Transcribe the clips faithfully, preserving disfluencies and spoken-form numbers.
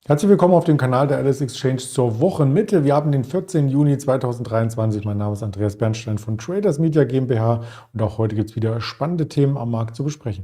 Herzlich willkommen auf dem Kanal der Alice Exchange zur Wochenmitte. Wir haben den vierzehnten Juni zweitausenddreiundzwanzig. Mein Name ist Andreas Bernstein von Traders Media GmbH und auch heute gibt es wieder spannende Themen am Markt zu besprechen.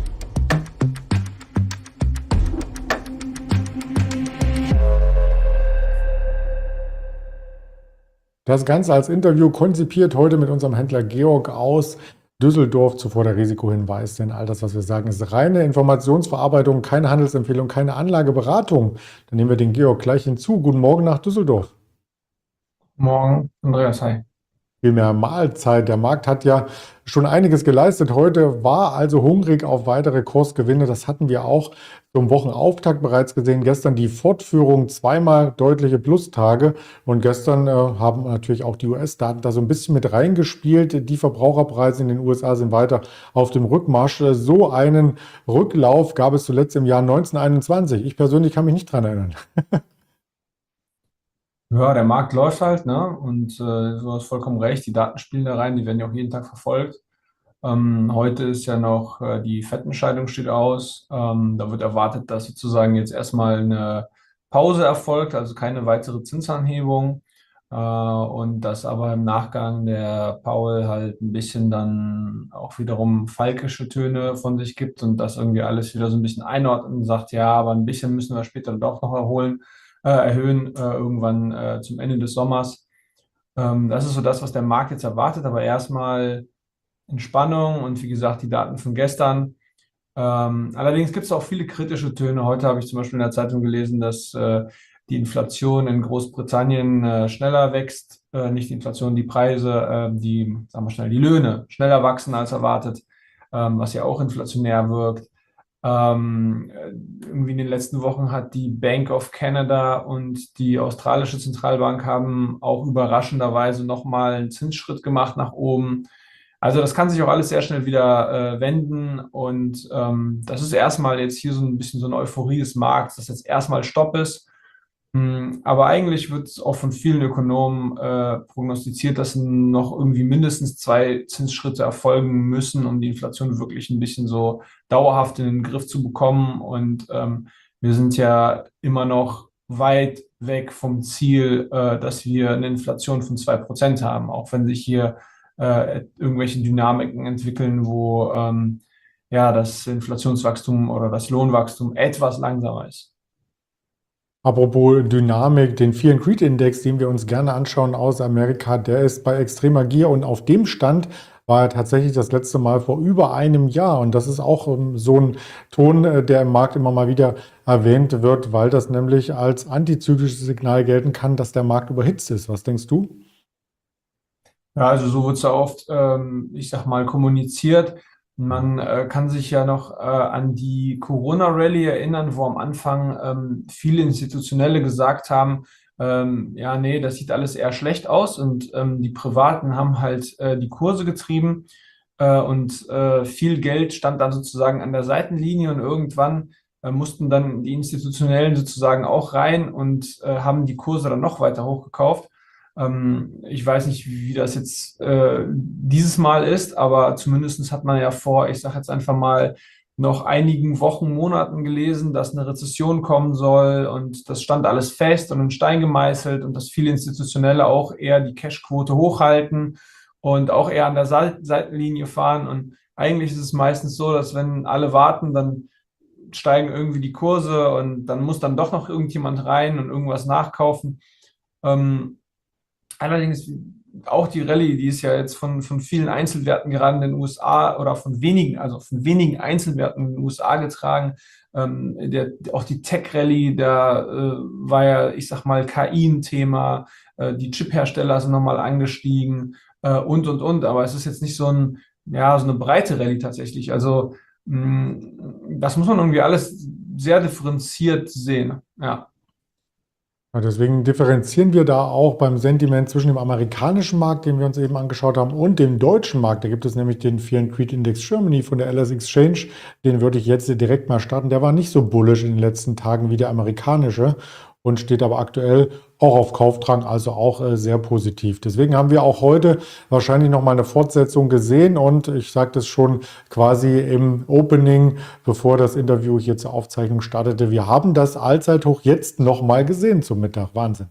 Das Ganze als Interview konzipiert heute mit unserem Händler Georg aus Düsseldorf. Zuvor der Risikohinweis, denn all das, was wir sagen, ist reine Informationsverarbeitung, keine Handelsempfehlung, keine Anlageberatung. Dann nehmen wir den Georg gleich hinzu. Guten Morgen nach Düsseldorf. Morgen, Andreas, hi. Viel mehr Mahlzeit. Der Markt hat ja schon einiges geleistet. Heute war also hungrig auf weitere Kursgewinne. Das hatten wir auch zum Wochenauftakt bereits gesehen. Gestern die Fortführung, zweimal deutliche Plustage. Und gestern äh, haben natürlich auch die U S-Daten da so ein bisschen mit reingespielt. Die Verbraucherpreise in den U S A sind weiter auf dem Rückmarsch. So einen Rücklauf gab es zuletzt im Jahr neunzehnhunderteinundzwanzig. Ich persönlich kann mich nicht dran erinnern. Ja, der Markt läuft halt, ne? Und äh, du hast vollkommen recht, die Daten spielen da rein, die werden ja auch jeden Tag verfolgt. Ähm, heute ist ja noch äh, die Fettentscheidung steht aus. Ähm, da wird erwartet, dass sozusagen jetzt erstmal eine Pause erfolgt, also keine weitere Zinsanhebung. Äh, und dass aber im Nachgang der Powell halt ein bisschen dann auch wiederum falkische Töne von sich gibt und das irgendwie alles wieder so ein bisschen einordnet und sagt, ja, aber ein bisschen müssen wir später doch noch erholen, äh, erhöhen, äh, irgendwann äh, zum Ende des Sommers. Ähm, das ist so das, was der Markt jetzt erwartet, aber erstmal Entspannung und wie gesagt, die Daten von gestern. Ähm, allerdings gibt es auch viele kritische Töne. Heute habe ich zum Beispiel in der Zeitung gelesen, dass äh, die Inflation in Großbritannien äh, schneller wächst, äh, nicht die Inflation, die Preise, äh, die, sagen wir schnell, die Löhne schneller wachsen als erwartet, ähm, was ja auch inflationär wirkt. Ähm, äh, irgendwie in den letzten Wochen hat die Bank of Canada und die australische Zentralbank haben auch überraschenderweise nochmal einen Zinsschritt gemacht nach oben. Also das kann sich auch alles sehr schnell wieder äh, wenden und ähm, das ist erstmal jetzt hier so ein bisschen so eine Euphorie des Markts, dass jetzt erstmal Stopp ist. Hm, aber eigentlich wird es auch von vielen Ökonomen äh, prognostiziert, dass noch irgendwie mindestens zwei Zinsschritte erfolgen müssen, um die Inflation wirklich ein bisschen so dauerhaft in den Griff zu bekommen. Und ähm, wir sind ja immer noch weit weg vom Ziel, äh, dass wir eine Inflation von zwei Prozent haben, auch wenn sich hier äh, irgendwelche Dynamiken entwickeln, wo ähm, ja das Inflationswachstum oder das Lohnwachstum etwas langsamer ist. Apropos Dynamik, den Fear and Greed Index, den wir uns gerne anschauen aus Amerika, der ist bei extremer Gier und auf dem Stand war er tatsächlich das letzte Mal vor über einem Jahr. Und das ist auch ähm, so ein Ton, äh, der im Markt immer mal wieder erwähnt wird, weil das nämlich als antizyklisches Signal gelten kann, dass der Markt überhitzt ist. Was denkst du? Ja, also so wird es ja oft, ähm, ich sag mal, kommuniziert. Man äh, kann sich ja noch äh, an die Corona-Rallye erinnern, wo am Anfang ähm, viele Institutionelle gesagt haben, ähm, ja, nee, das sieht alles eher schlecht aus und ähm, die Privaten haben halt äh, die Kurse getrieben äh, und äh, viel Geld stand dann sozusagen an der Seitenlinie und irgendwann äh, mussten dann die Institutionellen sozusagen auch rein und äh, haben die Kurse dann noch weiter hochgekauft. Ähm, ich weiß nicht, wie das jetzt äh, dieses Mal ist, aber zumindest hat man ja vor, ich sage jetzt einfach mal, noch einigen Wochen, Monaten gelesen, dass eine Rezession kommen soll und das stand alles fest und in Stein gemeißelt und dass viele Institutionelle auch eher die Cashquote hochhalten und auch eher an der Seite- Seitenlinie fahren. Und eigentlich ist es meistens so, dass wenn alle warten, dann steigen irgendwie die Kurse und dann muss dann doch noch irgendjemand rein und irgendwas nachkaufen. Ähm, Allerdings auch die Rallye, die ist ja jetzt von, von vielen Einzelwerten gerade in den U S A oder von wenigen, also von wenigen Einzelwerten in den U S A getragen. Ähm, der, auch die Tech-Rallye, da äh, war ja, ich sag mal, K I ein Thema, äh, die Chip-Hersteller sind nochmal angestiegen äh, und, und, und. Aber es ist jetzt nicht so ein, ja, so eine breite Rallye tatsächlich. Also mh, das muss man irgendwie alles sehr differenziert sehen. Ja. Ja, deswegen differenzieren wir da auch beim Sentiment zwischen dem amerikanischen Markt, den wir uns eben angeschaut haben, und dem deutschen Markt. Da gibt es nämlich den Fear and Greed Index Germany von der Alice Exchange. Den würde ich jetzt direkt mal starten. Der war nicht so bullish in den letzten Tagen wie der amerikanische. und steht aber aktuell auch auf Kaufdrang, also auch äh, sehr positiv. Deswegen haben wir auch heute wahrscheinlich noch mal eine Fortsetzung gesehen und ich sage das schon quasi im Opening, bevor das Interview hier zur Aufzeichnung startete. Wir haben das Allzeithoch jetzt noch mal gesehen zum Mittag. Wahnsinn.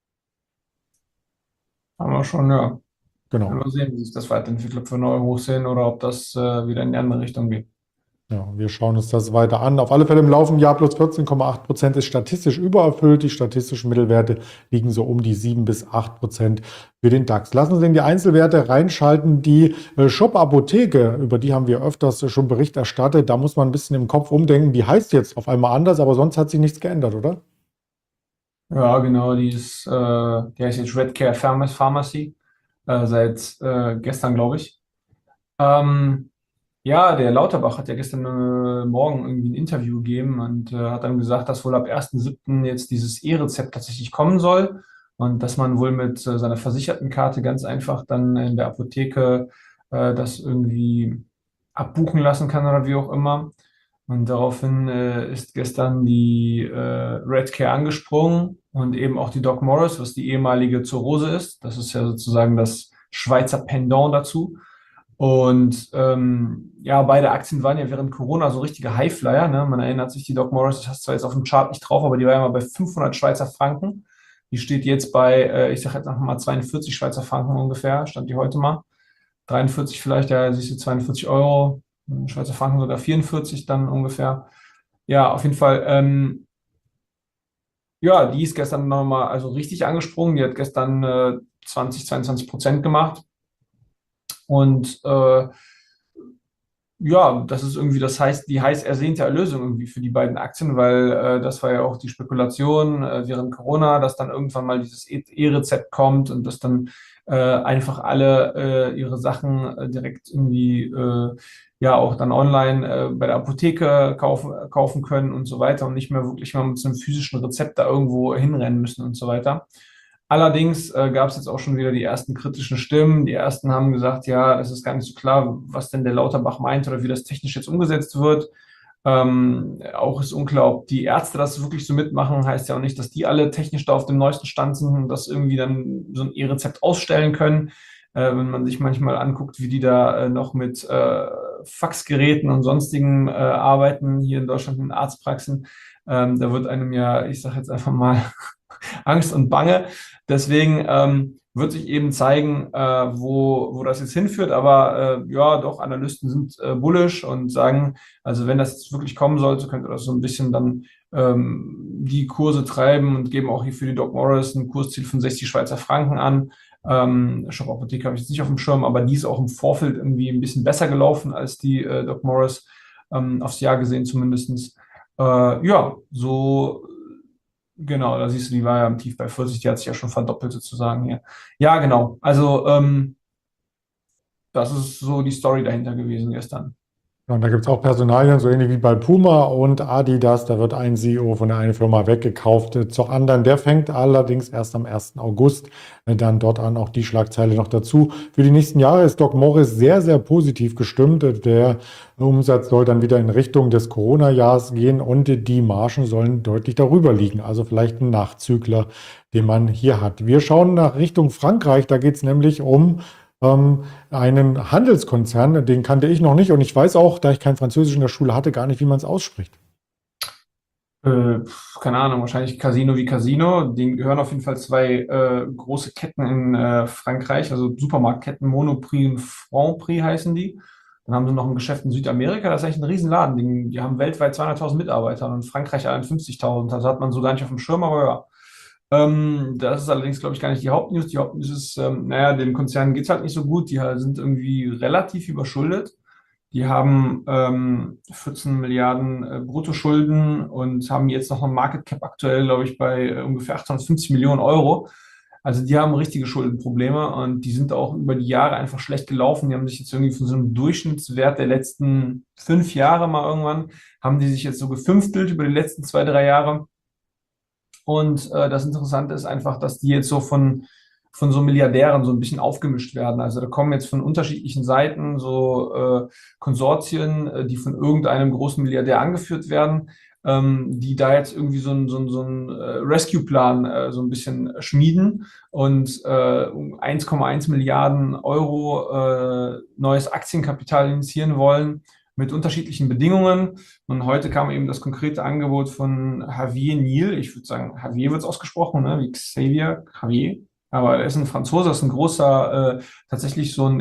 Haben wir schon, ja. Werden Genau. wir sehen, wie sich das weiterentwickelt, ob wir neu hoch sehen oder ob das äh, wieder in die andere Richtung geht. Ja, wir schauen uns das weiter an. Auf alle Fälle im laufenden Jahr plus vierzehn Komma acht Prozent ist statistisch übererfüllt. Die statistischen Mittelwerte liegen so um die sieben bis acht Prozent für den DAX. Lassen Sie in die Einzelwerte reinschalten. Die äh, Shop Apotheke, über die haben wir öfters schon Bericht erstattet. Da muss man ein bisschen im Kopf umdenken. Die heißt jetzt auf einmal anders, aber sonst hat sich nichts geändert, oder? Ja, genau, die ist, äh, die heißt jetzt Redcare Pharma- Pharmacy, äh, seit äh, gestern, glaube ich. Ähm, ja, der Lauterbach hat ja gestern äh, Morgen irgendwie ein Interview gegeben und äh, hat dann gesagt, dass wohl ab ersten siebten jetzt dieses E-Rezept tatsächlich kommen soll und dass man wohl mit äh, seiner Versichertenkarte ganz einfach dann in der Apotheke äh, das irgendwie abbuchen lassen kann oder wie auch immer. Und daraufhin äh, ist gestern die äh, Redcare angesprungen und eben auch die Doc Morris, was die ehemalige Zur ist. Das ist ja sozusagen das Schweizer Pendant dazu. Und ähm, ja, beide Aktien waren ja während Corona so richtige Highflyer. Ne? Man erinnert sich, die Doc Morris, das hast zwar jetzt auf dem Chart nicht drauf, aber die war ja mal bei fünfhundert Schweizer Franken. Die steht jetzt bei, äh, ich sage jetzt einfach mal zweiundvierzig Schweizer Franken ungefähr, stand die heute mal. dreiundvierzig vielleicht, ja, siehst du, zweiundvierzig Euro, Schweizer Franken sogar vierundvierzig dann ungefähr. Ja, auf jeden Fall. Ähm, ja, die ist gestern nochmal also richtig angesprungen. Die hat gestern äh, zwanzig, zweiundzwanzig Prozent gemacht. Und äh, ja, das ist irgendwie, das heißt, die heiß ersehnte Erlösung irgendwie für die beiden Aktien, weil äh, das war ja auch die Spekulation äh, während Corona, dass dann irgendwann mal dieses E- E-Rezept kommt und dass dann äh, einfach alle äh, ihre Sachen äh, direkt irgendwie äh, ja auch dann online äh, bei der Apotheke kaufen, kaufen können und so weiter und nicht mehr wirklich mal mit so einem physischen Rezept da irgendwo hinrennen müssen und so weiter. Allerdings äh, gab es jetzt auch schon wieder die ersten kritischen Stimmen. Die ersten haben gesagt, ja, es ist gar nicht so klar, was denn der Lauterbach meint oder wie das technisch jetzt umgesetzt wird. Ähm, auch ist unklar, ob die Ärzte das wirklich so mitmachen. Heißt ja auch nicht, dass die alle technisch da auf dem neuesten Stand sind und das irgendwie dann so ein E-Rezept ausstellen können. Äh, wenn man sich manchmal anguckt, wie die da äh, noch mit äh, Faxgeräten und sonstigen äh, arbeiten, hier in Deutschland in Arztpraxen, ähm, da wird einem ja, ich sage jetzt einfach mal, Angst und Bange. Deswegen ähm, wird sich eben zeigen, äh, wo, wo das jetzt hinführt. Aber äh, ja, doch, Analysten sind äh, bullish und sagen, also wenn das jetzt wirklich kommen sollte, könnte das so ein bisschen dann ähm, die Kurse treiben und geben auch hier für die Doc Morris ein Kursziel von sechzig Schweizer Franken an. Ähm, Shop Apotheke habe ich jetzt nicht auf dem Schirm, aber die ist auch im Vorfeld irgendwie ein bisschen besser gelaufen als die äh, Doc Morris, ähm, aufs Jahr gesehen zumindest. Äh, ja, so genau, da siehst du, die war ja im Tief bei vierzig, die hat sich ja schon verdoppelt sozusagen hier. Ja, genau. Also, ähm, das ist so die Story dahinter gewesen gestern. Ja, und da gibt es auch Personalien, so ähnlich wie bei Puma und Adidas. Da wird ein C E O von der einen Firma weggekauft äh, zur anderen. Der fängt allerdings erst am ersten August äh, dann dort an. Auch die Schlagzeile noch dazu. Für die nächsten Jahre ist Doc Morris sehr, sehr positiv gestimmt. Äh, Der Umsatz soll dann wieder in Richtung des Corona-Jahres gehen und äh, die Margen sollen deutlich darüber liegen. Also vielleicht ein Nachzügler, den man hier hat. Wir schauen nach Richtung Frankreich. Da geht es nämlich um ähm, einen Handelskonzern, den kannte ich noch nicht und ich weiß auch, da ich kein Französisch in der Schule hatte, gar nicht, wie man es ausspricht. Äh, keine Ahnung, wahrscheinlich Casino wie Casino. Denen gehören auf jeden Fall zwei äh, große Ketten in äh, Frankreich, also Supermarktketten, Monoprix und Franprix heißen die. Dann haben sie noch ein Geschäft in Südamerika, das ist eigentlich ein Riesenladen. Die, die haben weltweit zweihunderttausend Mitarbeiter und in Frankreich einundfünfzigtausend. Das hat man so gar nicht auf dem Schirm, aber ja. Ähm, das ist allerdings, glaube ich, gar nicht die Hauptnews. Die Hauptnews ist, ähm, naja, dem Konzern geht es halt nicht so gut. Die halt sind irgendwie relativ überschuldet. Die haben ähm, vierzehn Milliarden äh, Bruttoschulden und haben jetzt noch ein Market Cap aktuell, glaube ich, bei äh, ungefähr achthundertfünfzig Millionen Euro. Also die haben richtige Schuldenprobleme und die sind auch über die Jahre einfach schlecht gelaufen. Die haben sich jetzt irgendwie von so einem Durchschnittswert der letzten fünf Jahre mal irgendwann, haben die sich jetzt so gefünftelt über die letzten zwei, drei Jahre. Und äh, das Interessante ist einfach, dass die jetzt so von, von so Milliardären so ein bisschen aufgemischt werden. Also da kommen jetzt von unterschiedlichen Seiten so äh, Konsortien, äh, die von irgendeinem großen Milliardär angeführt werden. ähm, die da jetzt irgendwie so einen so einen- so einen, äh, Rescue-Plan äh, so ein bisschen schmieden und äh, um eins Komma eins Milliarden Euro äh, neues Aktienkapital initiieren wollen mit unterschiedlichen Bedingungen. Und heute kam eben das konkrete Angebot von Javier Niel. Ich würde sagen, Javier wird es ausgesprochen, ne? Wie Xavier, Javier. Aber er ist ein Franzose, das ist ein großer, äh, tatsächlich so ein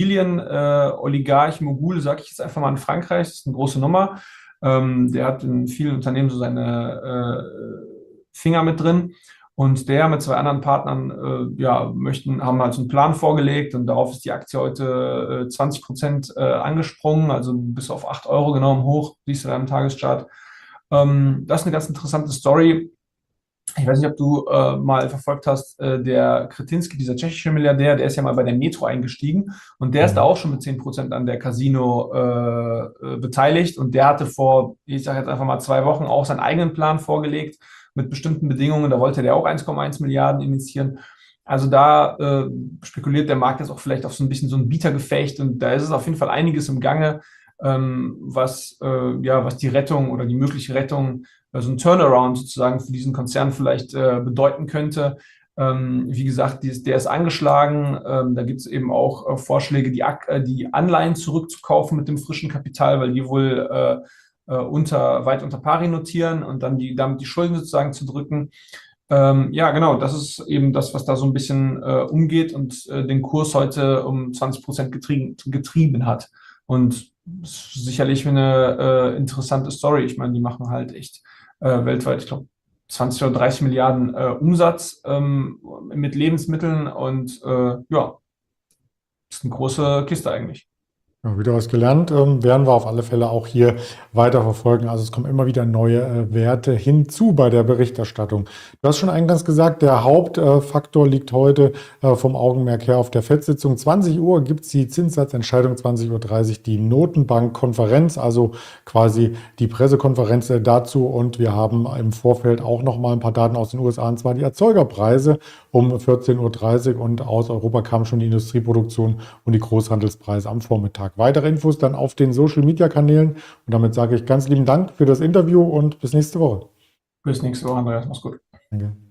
Immobilien-Oligarch, Mogul, sage ich jetzt einfach mal in Frankreich. Das ist eine große Nummer. Ähm, der hat in vielen Unternehmen so seine äh, Finger mit drin. Und der mit zwei anderen Partnern äh, ja, möchten, haben halt so einen Plan vorgelegt und darauf ist die Aktie heute äh, zwanzig Prozent äh, angesprungen, also bis auf acht Euro genommen hoch, siehst du da im Tageschart. Ähm, das ist eine ganz interessante Story. Ich weiß nicht, ob du äh, mal verfolgt hast, äh, der Kretinsky, dieser tschechische Milliardär, der ist ja mal bei der Metro eingestiegen und der ist da Mhm. auch schon mit zehn Prozent an der Casino äh, äh, beteiligt und der hatte vor, ich sage jetzt einfach mal zwei Wochen auch seinen eigenen Plan vorgelegt mit bestimmten Bedingungen. Da wollte der auch eins Komma eins Milliarden investieren. Also da äh, spekuliert der Markt jetzt auch vielleicht auf so ein bisschen so ein Bietergefecht und da ist es auf jeden Fall einiges im Gange, ähm, was, äh, ja, was die Rettung oder die mögliche Rettung so ein Turnaround sozusagen für diesen Konzern vielleicht äh, bedeuten könnte. Ähm, wie gesagt, die, der ist angeschlagen. Ähm, da gibt es eben auch äh, Vorschläge, die, äh, die Anleihen zurückzukaufen mit dem frischen Kapital, weil die wohl äh, äh, unter, weit unter pari notieren und dann die, damit die Schulden sozusagen zu drücken. Ähm, ja, genau, das ist eben das, was da so ein bisschen äh, umgeht und äh, den Kurs heute um zwanzig Prozent getrieben, getrieben hat. Und sicherlich eine äh, interessante Story. Ich meine, die machen halt echt äh, weltweit, ich glaube, zwanzig oder dreißig Milliarden äh, Umsatz ähm, mit Lebensmitteln und äh, ja, ist eine große Kiste eigentlich. Ja, wieder was gelernt, ähm, werden wir auf alle Fälle auch hier weiter verfolgen. Also es kommen immer wieder neue äh, Werte hinzu bei der Berichterstattung. Du hast schon eingangs gesagt, der Hauptfaktor äh, liegt heute äh, vom Augenmerk her auf der FED-Sitzung. zwanzig Uhr gibt es die Zinssatzentscheidung, zwanzig Uhr dreißig die Notenbankkonferenz, also quasi die Pressekonferenz äh, dazu. Und wir haben im Vorfeld auch noch mal ein paar Daten aus den U S A, und zwar die Erzeugerpreise um vierzehn Uhr dreißig und aus Europa kam schon die Industrieproduktion und die Großhandelspreise am Vormittag. Weitere Infos dann auf den Social-Media-Kanälen. Und damit sage ich ganz lieben Dank für das Interview und bis nächste Woche. Bis nächste Woche, Andreas. Mach's gut. Danke.